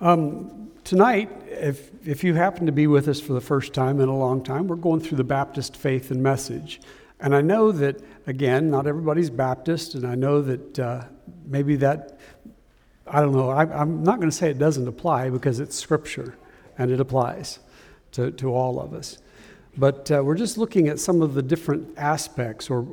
Tonight, if you happen to be with us for the first time in a long time, we're going through the Baptist faith and message. And I know that, again, not everybody's Baptist, and I know that maybe that, I don't know, I'm not going to say it doesn't apply because it's Scripture, and it applies to all of us. But we're just looking at some of the different aspects or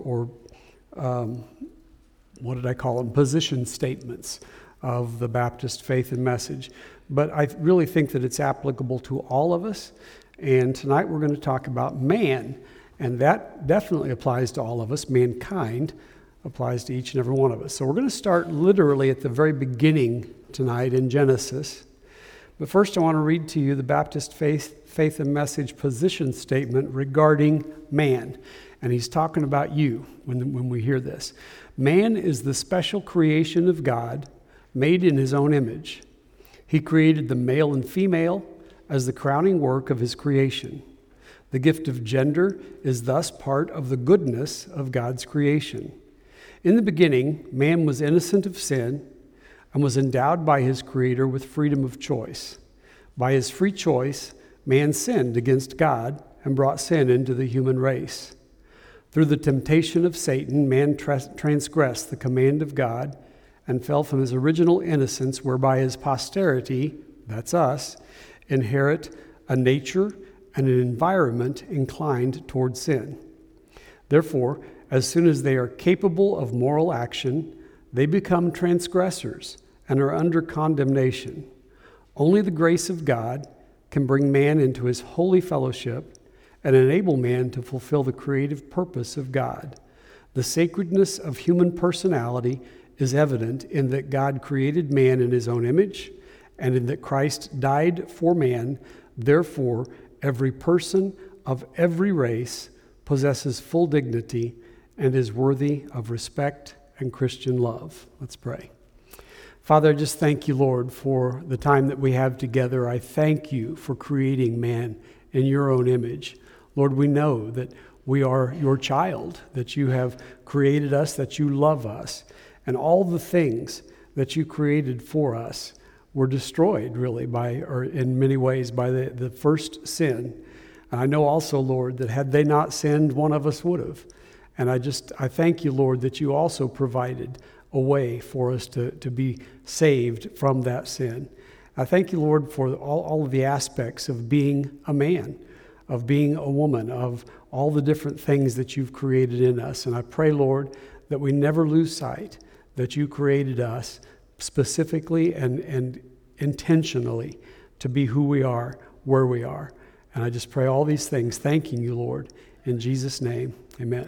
what did I call them? Position statements of the Baptist faith and message. But I really think that it's applicable to all of us. And tonight we're going to talk about man. And that definitely applies to all of us. Mankind applies to each and every one of us. So we're going to start literally at the very beginning tonight in Genesis. But first I want to read to you the Baptist faith and message position statement regarding man. And he's talking about you when we hear this. Man is the special creation of God, made in his own image. He created the male and female as the crowning work of his creation. The gift of gender is thus part of the goodness of God's creation. In the beginning, man was innocent of sin and was endowed by his Creator with freedom of choice. By his free choice, man sinned against God and brought sin into the human race. Through the temptation of Satan, man transgressed the command of God and fell from his original innocence, whereby his posterity, that's us, inherit a nature and an environment inclined toward sin. Therefore, as soon as they are capable of moral action, they become transgressors and are under condemnation. Only the grace of God can bring man into his holy fellowship and enable man to fulfill the creative purpose of God. The sacredness of human personality is evident in that God created man in his own image and in that Christ died for man. Therefore, every person of every race possesses full dignity and is worthy of respect and Christian love. Let's pray. Father, I just thank you, Lord, for the time that we have together. I thank you for creating man in your own image. Lord, we know that we are your child, that you have created us, that you love us, and all the things that you created for us were destroyed, really, or in many ways, by the first sin. And I know also, Lord, that had they not sinned, one of us would have. And I thank you, Lord, that you also provided a way for us to be saved from that sin. I thank you, Lord, for all of the aspects of being a man, of being a woman, of all the different things that you've created in us. And I pray, Lord, that we never lose sight that you created us specifically and intentionally to be who we are, where we are. And I just pray all these things, thanking you, Lord, in Jesus' name, amen.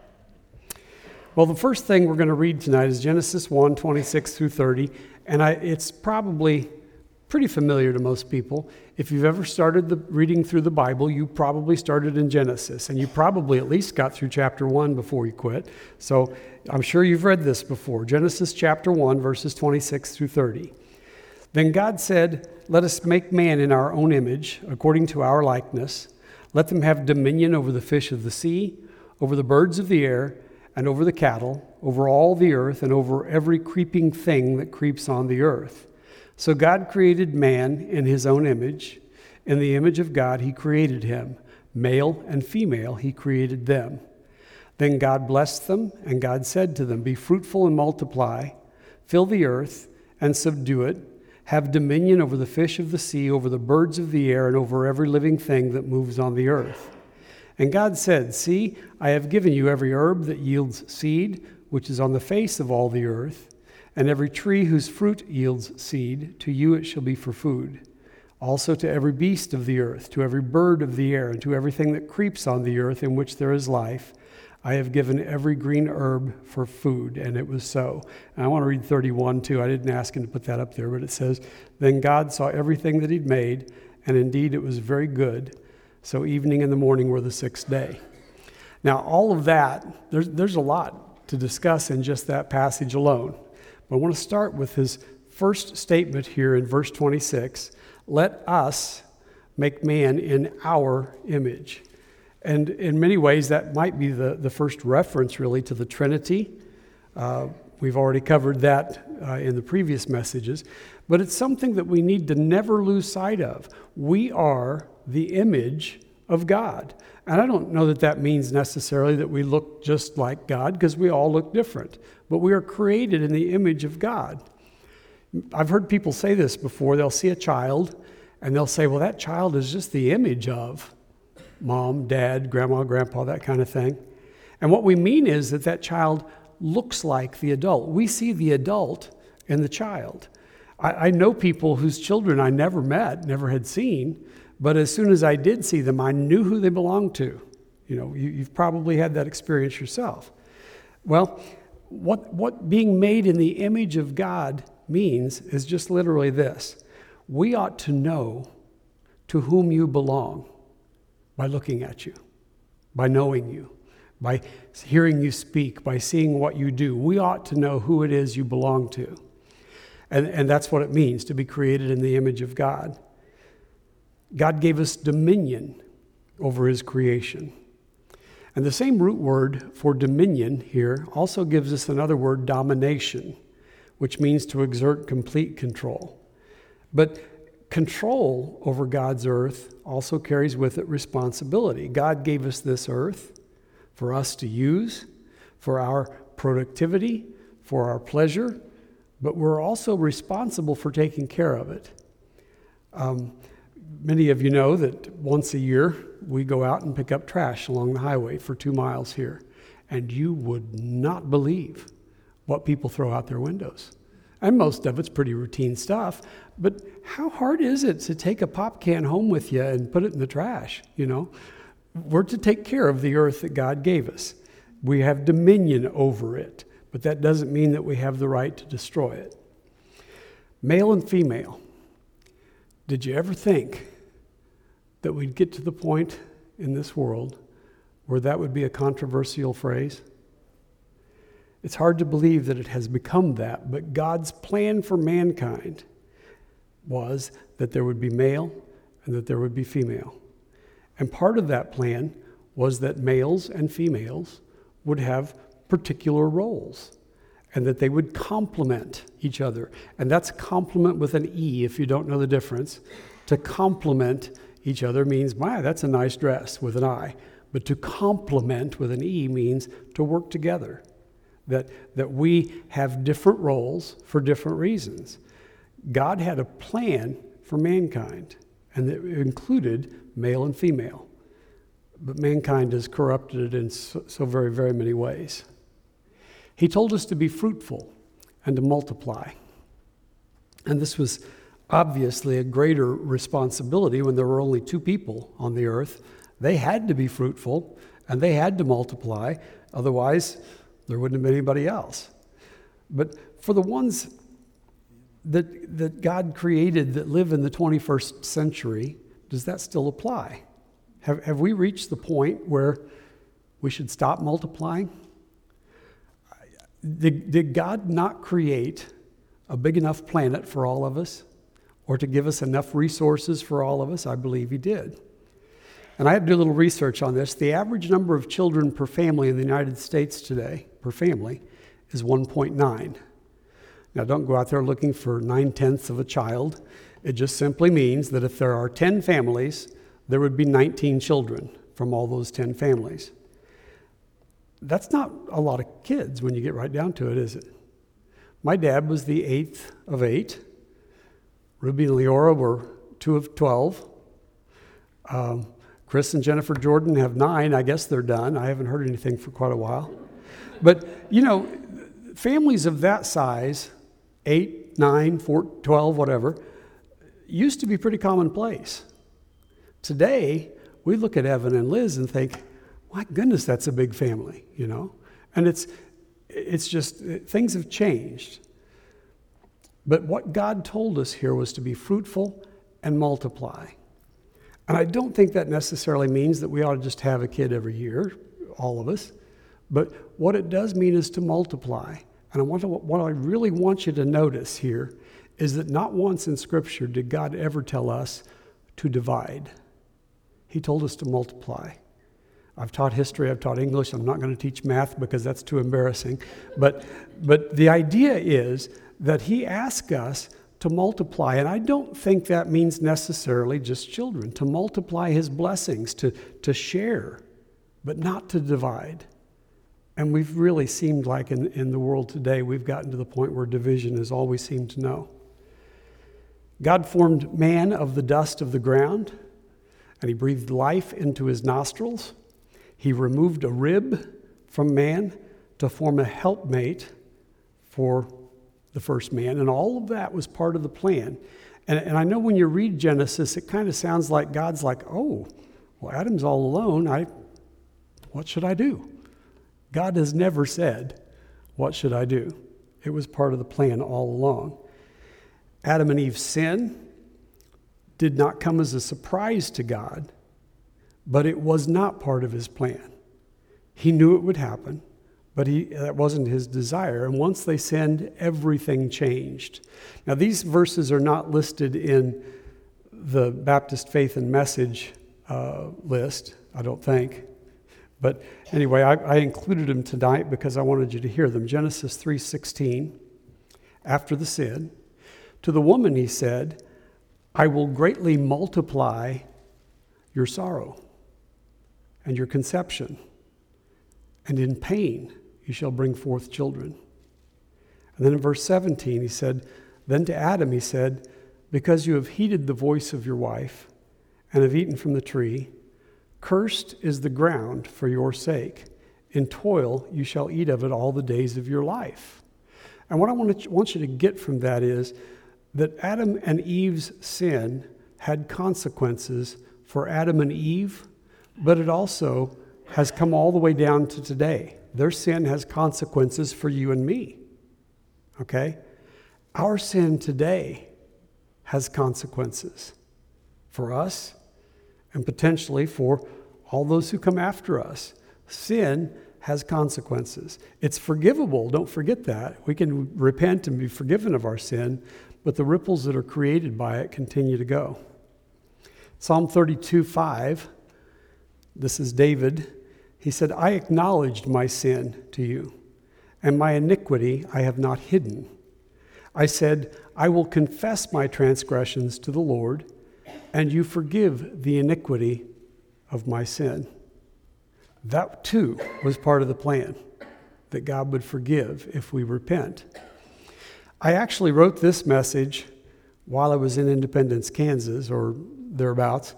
Well, the first thing we're going to read tonight is Genesis 1, 26 through 30, and it's probably pretty familiar to most people. If you've ever started reading through the Bible, you probably started in Genesis, and you probably at least got through chapter 1 before you quit. So I'm sure you've read this before. Genesis chapter 1, verses 26 through 30. Then God said, "Let us make man in our own image, according to our likeness. Let them have dominion over the fish of the sea, over the birds of the air, and over the cattle, over all the earth, and over every creeping thing that creeps on the earth." So God created man in his own image. In the image of God he created him. Male and female he created them. Then God blessed them, and God said to them, "Be fruitful and multiply, fill the earth and subdue it, have dominion over the fish of the sea, over the birds of the air, and over every living thing that moves on the earth." And God said, "See, I have given you every herb that yields seed, which is on the face of all the earth, and every tree whose fruit yields seed, to you it shall be for food. Also to every beast of the earth, to every bird of the air, and to everything that creeps on the earth in which there is life, I have given every green herb for food." And it was so. And I want to read 31 too. I didn't ask him to put that up there, but it says, "Then God saw everything that he'd made, and indeed it was very good. So evening and the morning were the sixth day." Now all of that, there's a lot to discuss in just that passage alone. But I want to start with his first statement here in verse 26. Let us make man in our image. And in many ways, that might be the first reference, really, to the Trinity. We've already covered that in the previous messages. but it's something that we need to never lose sight of. We are the image of God. And I don't know that that means necessarily that we look just like God, because we all look different. But we are created in the image of God. I've heard people say this before. They'll see a child, and they'll say, well, that child is just the image of mom, dad, grandma, grandpa, that kind of thing. And what we mean is that that child looks like the adult. We see the adult in the child. I know people whose children I never met, never had seen, but as soon as I did see them, I knew who they belonged to. You've probably had that experience yourself. Well, what being made in the image of God means is just literally this. We ought to know to whom you belong by looking at you, by knowing you, by hearing you speak, by seeing what you do. We ought to know who it is you belong to. And that's what it means to be created in the image of God. God gave us dominion over his creation. And the same root word for dominion here also gives us another word, domination, which means to exert complete control. But control over God's earth also carries with it responsibility. God gave us this earth for us to use, for our productivity, for our pleasure, but we're also responsible for taking care of it. Many of you know that once a year we go out and pick up trash along the highway for 2 miles here, and you would not believe what people throw out their windows. And most of it's pretty routine stuff, but how hard is it to take a pop can home with you and put it in the trash, We're to take care of the earth that God gave us. We have dominion over it, but that doesn't mean that we have the right to destroy it. Male and female. Did you ever think that we'd get to the point in this world where that would be a controversial phrase? It's hard to believe that it has become that, but God's plan for mankind was that there would be male and that there would be female. And part of that plan was that males and females would have particular roles and that they would complement each other. And that's complement with an E, if you don't know the difference. To complement each other means, that's a nice dress, with an I. But to complement with an E means to work together. That we have different roles for different reasons. God had a plan for mankind, and it included male and female. But mankind has corrupted it in so very, very many ways. He told us to be fruitful and to multiply. And this was obviously a greater responsibility when there were only 2 people on the earth. They had to be fruitful and they had to multiply. Otherwise, there wouldn't have been anybody else. But for the ones that God created that live in the 21st century, does that still apply? Have we reached the point where we should stop multiplying? Did God not create a big enough planet for all of us, or to give us enough resources for all of us? I believe he did. And I had to do a little research on this. The average number of children per family in the United States today, per family, is 1.9. Now, don't go out there looking for 9/10 of a child. It just simply means that if there are 10 families, there would be 19 children from all those 10 families. That's not a lot of kids when you get right down to it, is it? My dad was the 8th of 8. Ruby and Leora were 2 of 12. Chris and Jennifer Jordan have 9. I guess they're done. I haven't heard anything for quite a while. But, families of that size, 8, 9, 4, 12, whatever, used to be pretty commonplace. Today, we look at Evan and Liz and think, my goodness, that's a big family, And it's just, things have changed. But what God told us here was to be fruitful and multiply. And I don't think that necessarily means that we ought to just have a kid every year, all of us. But what it does mean is to multiply. And what I really want you to notice here is that not once in Scripture did God ever tell us to divide. He told us to multiply. I've taught history, I've taught English, I'm not going to teach math because that's too embarrassing. But the idea is that he asked us to to multiply. And I don't think that means necessarily just children. To multiply his blessings, to share, but not to divide. And we've really seemed like in the world today, we've gotten to the point where division is all we seem to know. God formed man of the dust of the ground, and he breathed life into his nostrils. He removed a rib from man to form a helpmate for the first man, and all of that was part of the plan. And I know when you read Genesis, it kind of sounds like God's like, oh, well, Adam's all alone. What should I do? God has never said, what should I do? It was part of the plan all along. Adam and Eve's sin did not come as a surprise to God, but it was not part of his plan. He knew it would happen, but that wasn't his desire. And once they sinned, everything changed. Now, these verses are not listed in the Baptist Faith and Message list, I don't think. But anyway, I included them tonight because I wanted you to hear them. Genesis 3:16, after the sin, to the woman he said, I will greatly multiply your sorrow and your conception, and in pain you shall bring forth children. And then in verse 17 he said, then to Adam he said, because you have heeded the voice of your wife and have eaten from the tree, cursed is the ground for your sake. In toil you shall eat of it all the days of your life. And what I want you to get from that is that Adam and Eve's sin had consequences for Adam and Eve, but it also has come all the way down to today. Their sin has consequences for you and me. Okay? Our sin today has consequences for us and potentially for all those who come after us. Sin has consequences. It's forgivable, don't forget that. We can repent and be forgiven of our sin, but the ripples that are created by it continue to go. Psalm 32:5, this is David. He said, I acknowledged my sin to you, and my iniquity I have not hidden. I said, I will confess my transgressions to the Lord, and you forgive the iniquity of my sin. That too was part of the plan, that God would forgive if we repent. I actually wrote this message while I was in Independence, Kansas, or thereabouts.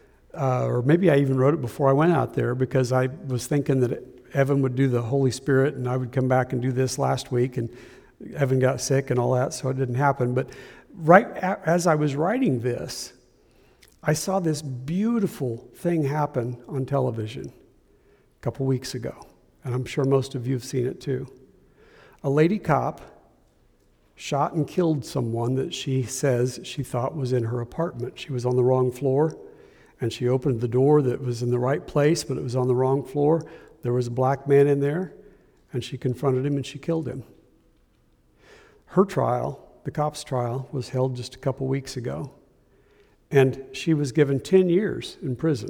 Or maybe I even wrote it before I went out there because I was thinking that Evan would do the Holy Spirit and I would come back and do this last week, and Evan got sick and all that, so it didn't happen. But as I was writing this, I saw this beautiful thing happen on television a couple weeks ago, and I'm sure most of you have seen it too. A lady cop shot and killed someone that she says she thought was in her apartment. She was on the wrong floor, and she opened the door that was in the right place, but it was on the wrong floor. There was a black man in there, and she confronted him and she killed him. Her trial, the cop's trial, was held just a couple weeks ago, and she was given 10 years in prison.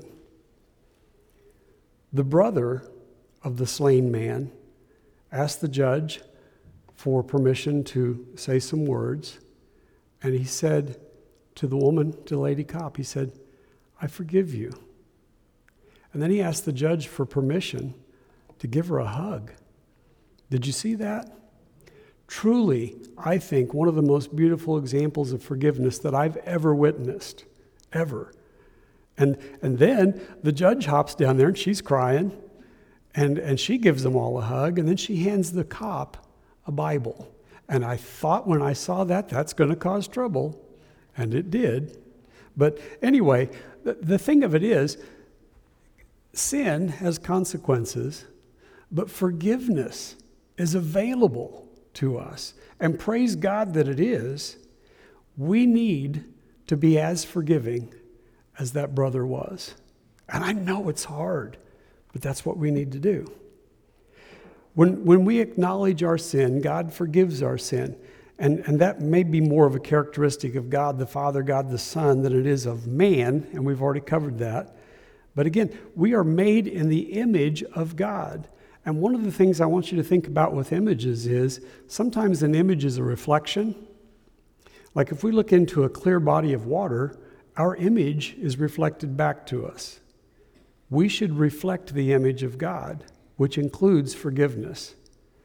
The brother of the slain man asked the judge for permission to say some words, and he said to the woman, to the lady cop, he said, I forgive you. And then he asked the judge for permission to give her a hug. Did you see that? Truly, I think one of the most beautiful examples of forgiveness that I've ever witnessed, ever. And then the judge hops down there and she's crying, and she gives them all a hug, and then she hands the cop a Bible. And I thought when I saw that, that's going to cause trouble, and it did. But anyway, the thing of it is, sin has consequences, but forgiveness is available to us. And praise God that it is. We need to be as forgiving as that brother was. And I know it's hard, but that's what we need to do. When we acknowledge our sin, God forgives our sin. And that may be more of a characteristic of God the Father, God the Son, than it is of man, and we've already covered that. But again, we are made in the image of God. And one of the things I want you to think about with images is sometimes an image is a reflection. Like if we look into a clear body of water, our image is reflected back to us. We should reflect the image of God, which includes forgiveness.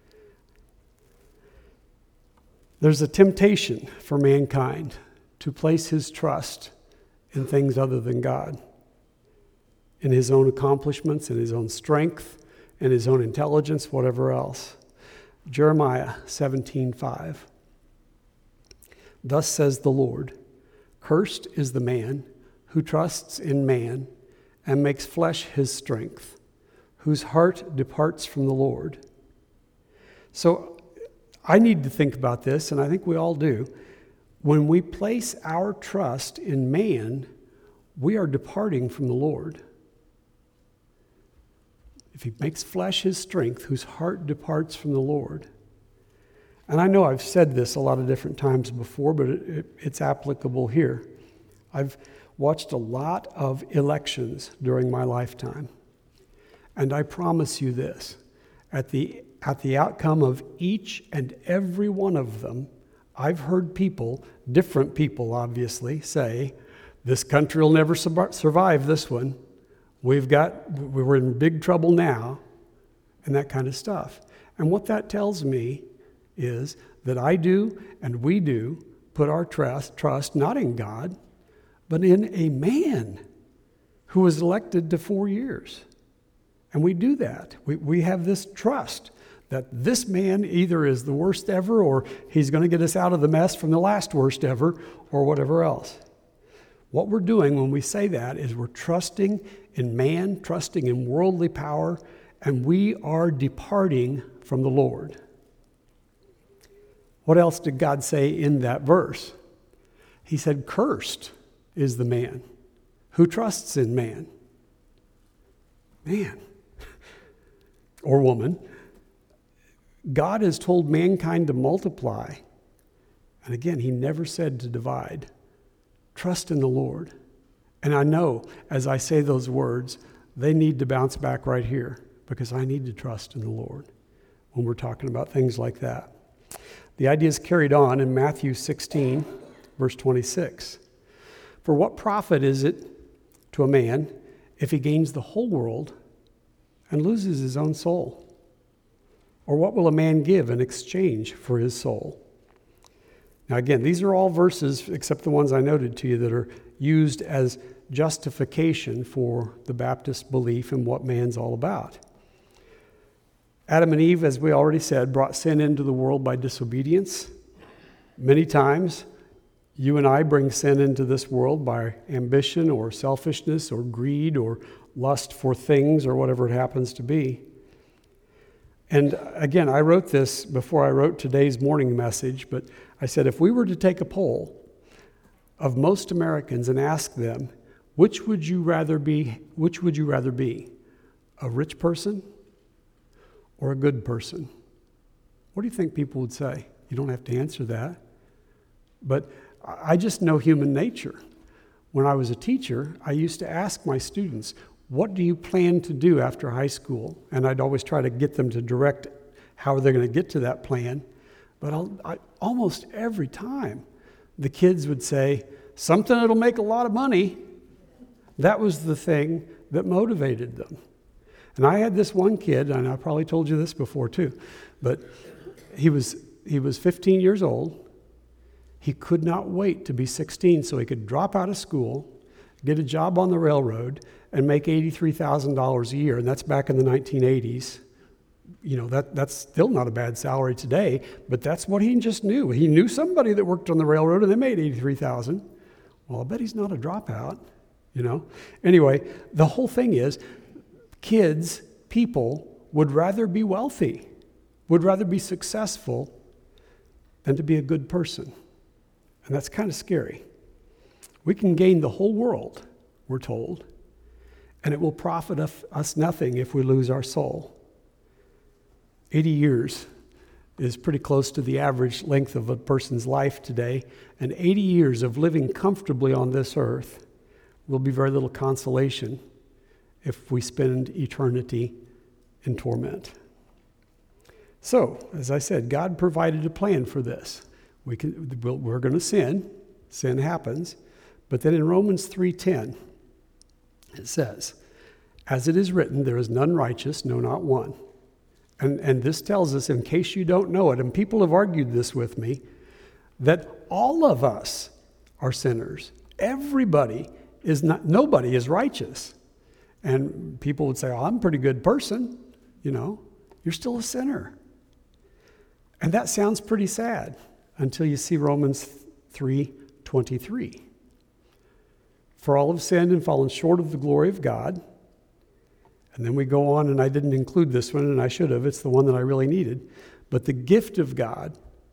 There's a temptation for mankind to place his trust in things other than God, in his own accomplishments, in his own strength, in his own intelligence, whatever else. Jeremiah 17:5. Thus says the Lord, cursed is the man who trusts in man and makes flesh his strength, whose heart departs from the Lord. So I need to think about this, and I think we all do. When we place our trust in man, we are departing from the Lord. If he makes flesh his strength, whose heart departs from the Lord. And I know I've said this a lot of different times before, but it's applicable here. I've watched a lot of elections during my lifetime. And I promise you this, at the outcome of each and every one of them, I've heard people, different people obviously, say, this country will never survive this one. We're in big trouble now, and that kind of stuff. And what that tells me is that I do and we do put our trust not in God, but in a man who was elected to 4 years. And we do that. We have this trust that this man either is the worst ever or he's going to get us out of the mess from the last worst ever or whatever else. What we're doing when we say that is we're trusting in man, trusting in worldly power, and we are departing from the Lord. What else did God say in that verse? He said, cursed is the man who trusts in man. Man or woman. God has told mankind to multiply. And again, he never said to divide. Trust in the Lord. And I know as I say those words, they need to bounce back right here because I need to trust in the Lord when we're talking about things like that. The idea is carried on in Matthew 16, verse 26. For what profit is it to a man if he gains the whole world and loses his own soul? Or what will a man give in exchange for his soul? Now again, these are all verses, except the ones I noted to you, that are used as justification for the Baptist belief in what man's all about. Adam and Eve, as we already said, brought sin into the world by disobedience. Many times, you and I bring sin into this world by ambition or selfishness or greed or lust for things or whatever it happens to be. And again, I wrote this before I wrote today's morning message, but I said if we were to take a poll of most Americans and ask them, which would you rather be? A rich person or a good person? What do you think people would say? You don't have to answer that. But I just know human nature. When I was a teacher, I used to ask my students, what do you plan to do after high school? And I'd always try to get them to direct how they're going to get to that plan. But almost every time, the kids would say, something that'll make a lot of money. That was the thing that motivated them. And I had this one kid, and I probably told you this before too, but he was 15 years old. He could not wait to be 16 so he could drop out of school, get a job on the railroad, and make $83,000 a year. And that's back in the 1980s. You know, that's still not a bad salary today, but that's what he just knew. He knew somebody that worked on the railroad and they made $83,000. Well, I bet he's not a dropout, you know. Anyway, the whole thing is people would rather be wealthy, would rather be successful than to be a good person. And that's kind of scary. We can gain the whole world, we're told, and it will profit us nothing if we lose our soul. 80 years is pretty close to the average length of a person's life today, and 80 years of living comfortably on this earth will be very little consolation if we spend eternity in torment. So, as I said, God provided a plan for this. We're going to sin. Sin happens. But then in Romans 3:10, it says, as it is written, there is none righteous, no, not one. And this tells us, in case you don't know it, and people have argued this with me, that all of us are sinners. Nobody is righteous. And people would say, oh, I'm a pretty good person. You're still a sinner. And that sounds pretty sad until you see Romans 3:23. For all have sinned and fallen short of the glory of God. And then we go on, and I didn't include this one, and I should have. It's the one that I really needed. But the gift of God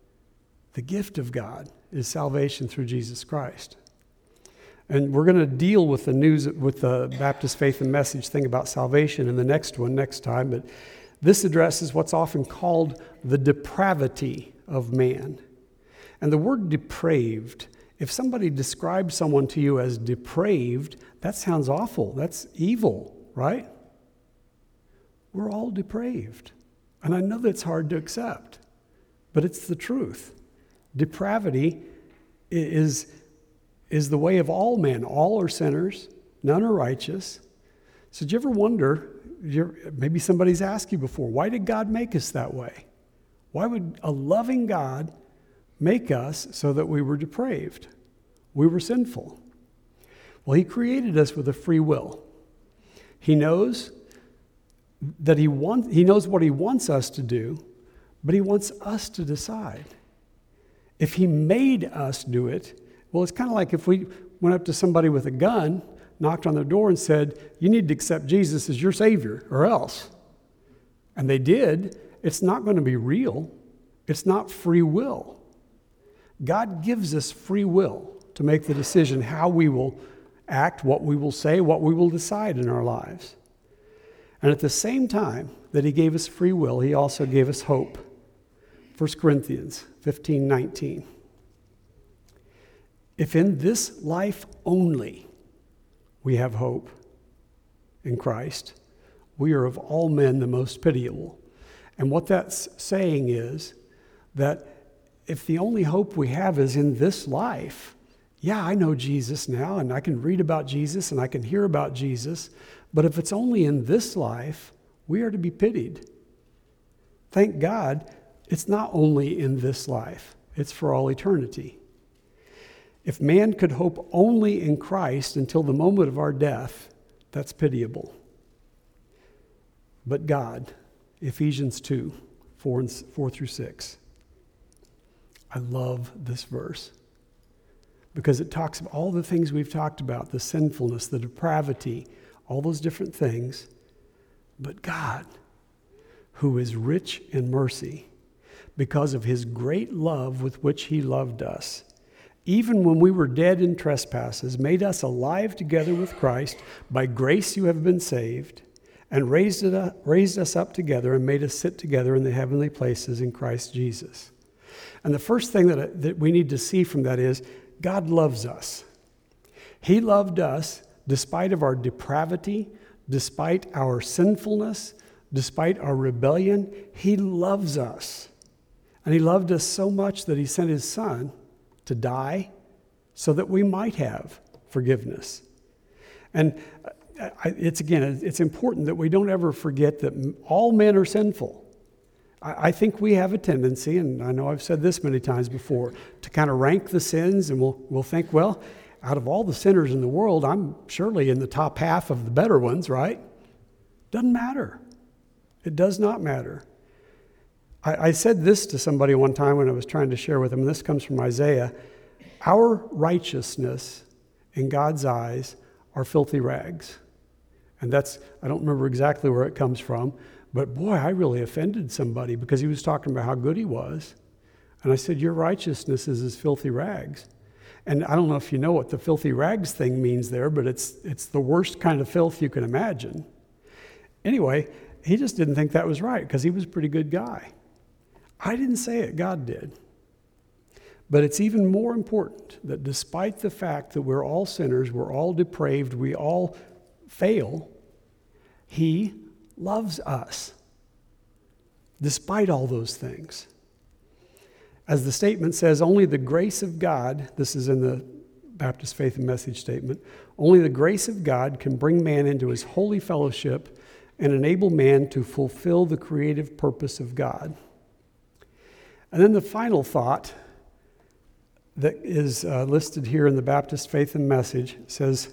is salvation through Jesus Christ. And we're going to deal with the Baptist Faith and Message thing about salvation in the next time. But this addresses what's often called the depravity of man. And the word depraved, if somebody describes someone to you as depraved, that sounds awful. That's evil, right? We're all depraved. And I know that's hard to accept, but it's the truth. Depravity is the way of all men. All are sinners. None are righteous. So did you ever wonder, maybe somebody's asked you before, why did God make us that way? Why would a loving God make us so that we were depraved? We were sinful. Well, he created us with a free will. He knows that he knows what he wants us to do, but he wants us to decide. If he made us do it, well, it's kind of like if we went up to somebody with a gun, knocked on their door and said, you need to accept Jesus as your Savior or else. And they did. It's not going to be real. It's not free will. God gives us free will to make the decision how we will act, what we will say, what we will decide in our lives. And at the same time that he gave us free will, he also gave us hope. 1 Corinthians 15:19. If in this life only we have hope in Christ, we are of all men the most pitiable. And what that's saying is that if the only hope we have is in this life, yeah, I know Jesus now, and I can read about Jesus, and I can hear about Jesus, but if it's only in this life, we are to be pitied. Thank God, it's not only in this life, it's for all eternity. If man could hope only in Christ until the moment of our death, that's pitiable. But God, Ephesians 2:4-6. I love this verse because it talks about all the things we've talked about, the sinfulness, the depravity, all those different things. But God, who is rich in mercy, because of his great love with which he loved us, even when we were dead in trespasses, made us alive together with Christ. By grace you have been saved, and raised us up together and made us sit together in the heavenly places in Christ Jesus. And the first thing that we need to see from that is God loves us. He loved us despite of our depravity, despite our sinfulness, despite our rebellion. He loves us. And he loved us so much that he sent his son to die so that we might have forgiveness. And it's important that we don't ever forget that all men are sinful. I think we have a tendency, and I know I've said this many times before, to kind of rank the sins, and we'll think, well, out of all the sinners in the world, I'm surely in the top half of the better ones, right? Doesn't matter. It does not matter. I said this to somebody one time when I was trying to share with them, and this comes from Isaiah. Our righteousness in God's eyes are filthy rags. And I don't remember exactly where it comes from, but boy, I really offended somebody because he was talking about how good he was. And I said, your righteousness is as filthy rags. And I don't know if you know what the filthy rags thing means there, but it's the worst kind of filth you can imagine. Anyway, he just didn't think that was right because he was a pretty good guy. I didn't say it, God did. But it's even more important that despite the fact that we're all sinners, we're all depraved, we all fail, he loves us despite all those things. As the statement says, only the grace of God, this is in the Baptist Faith and Message statement, only the grace of God can bring man into his holy fellowship and enable man to fulfill the creative purpose of God. And then the final thought that is listed here in the Baptist Faith and Message says,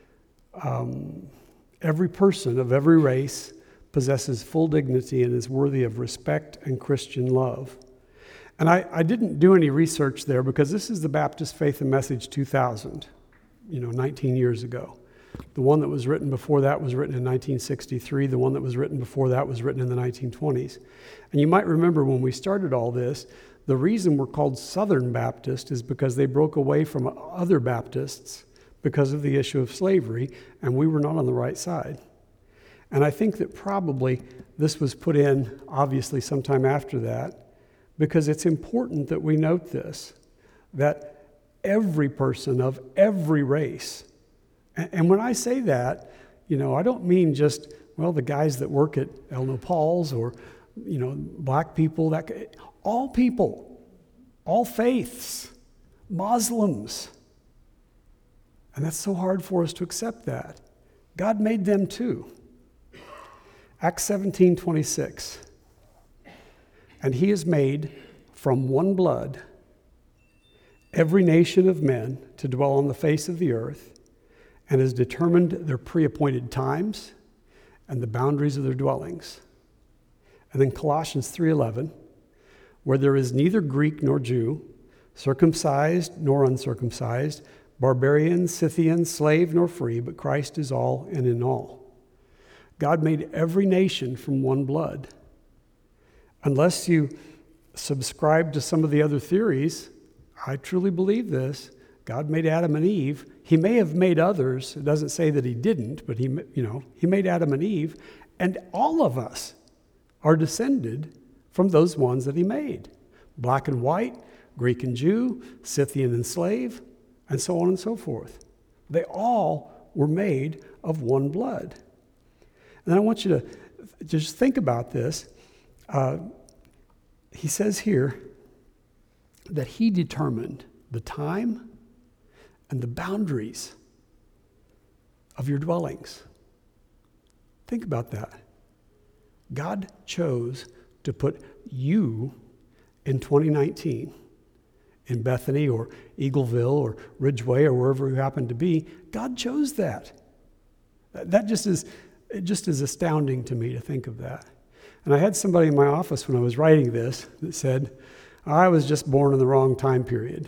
every person of every race possesses full dignity and is worthy of respect and Christian love. And I didn't do any research there because this is the Baptist Faith and Message 2000, 19 years ago. The one that was written before that was written in 1963. The one that was written before that was written in the 1920s. And you might remember when we started all this, the reason we're called Southern Baptist is because they broke away from other Baptists because of the issue of slavery, and we were not on the right side. And I think that probably this was put in, obviously, sometime after that, because it's important that we note this, that every person of every race, and when I say that, I don't mean just, the guys that work at El Nopal's or, black people, all people, all faiths, Muslims. And that's so hard for us to accept that. God made them too. Acts 17:26. And he has made from one blood every nation of men to dwell on the face of the earth, and has determined their pre-appointed times and the boundaries of their dwellings. And then Colossians 3:11, where there is neither Greek nor Jew, circumcised nor uncircumcised, barbarian, Scythian, slave nor free, but Christ is all and in all. God made every nation from one blood. Unless you subscribe to some of the other theories, I truly believe this. God made Adam and Eve. He may have made others. It doesn't say that he didn't, but he made Adam and Eve, and all of us are descended from those ones that he made. Black and white, Greek and Jew, Scythian and slave, and so on and so forth. They all were made of one blood. And I want you to just think about this. He says here that he determined the time and the boundaries of your dwellings. Think about that. God chose to put you in 2019 in Bethany or Eagleville or Ridgeway or wherever you happen to be. God chose that. That just is astounding to me to think of that. And I had somebody in my office when I was writing this that said, I was just born in the wrong time period.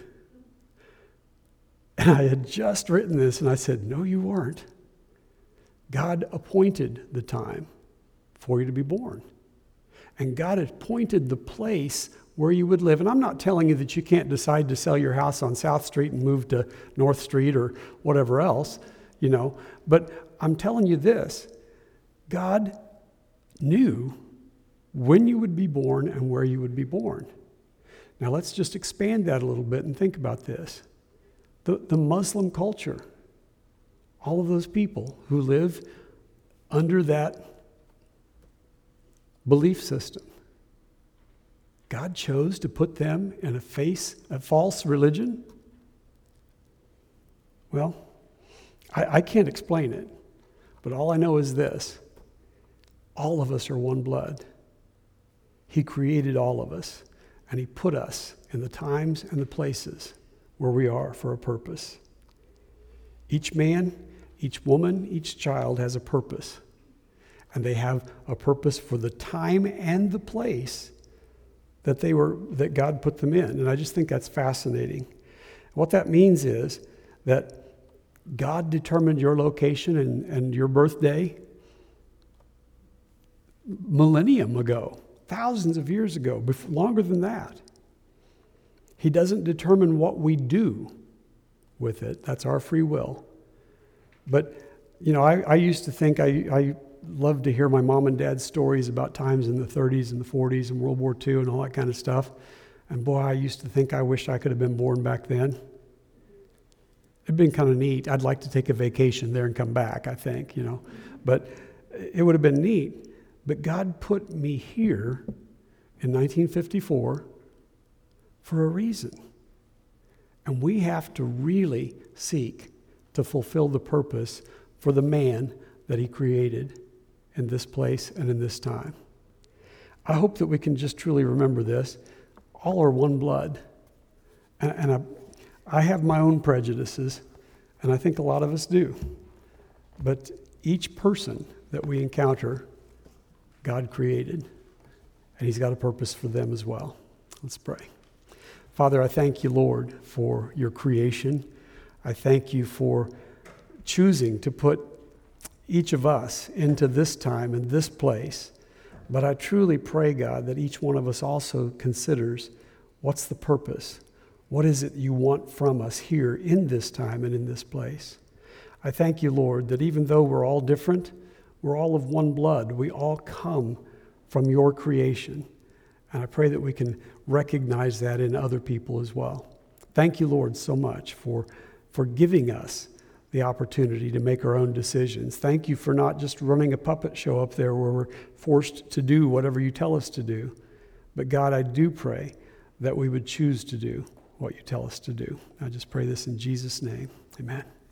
And I had just written this, and I said, no, you weren't. God appointed the time for you to be born. And God appointed the place where you would live. And I'm not telling you that you can't decide to sell your house on South Street and move to North Street or whatever else, But I'm telling you this, God knew when you would be born and where you would be born. Now let's just expand that a little bit and think about this. The Muslim culture, all of those people who live under that belief system, God chose to put them in a false religion? Well, I can't explain it, but all I know is this. All of us are one blood. He created all of us, and he put us in the times and the places where we are for a purpose. Each man, each woman, each child has a purpose, and they have a purpose for the time and the place that God put them in. And I just think that's fascinating. What that means is that God determined your location and your birthday millennium ago, thousands of years ago, longer than that. He doesn't determine what we do with it. That's our free will. But, I used to think I loved to hear my mom and dad's stories about times in the 30s and the 40s and World War II and all that kind of stuff. And boy, I used to think I wished I could have been born back then. It'd been kind of neat. I'd like to take a vacation there and come back, I think, But it would have been neat. But God put me here in 1954 for a reason. And we have to really seek to fulfill the purpose for the man that he created in this place and in this time. I hope that we can just truly remember this. All are one blood. And I have my own prejudices, and I think a lot of us do. But each person that we encounter, God created, and he's got a purpose for them as well. Let's pray. Father, I thank you, Lord, for your creation. I thank you for choosing to put each of us into this time and this place. But I truly pray, God, that each one of us also considers what's the purpose? What is it you want from us here in this time and in this place? I thank you, Lord, that even though we're all different, we're all of one blood. We all come from your creation. And I pray that we can recognize that in other people as well. Thank you, Lord, so much for giving us the opportunity to make our own decisions. Thank you for not just running a puppet show up there where we're forced to do whatever you tell us to do. But God, I do pray that we would choose to do what you tell us to do. I just pray this in Jesus' name. Amen.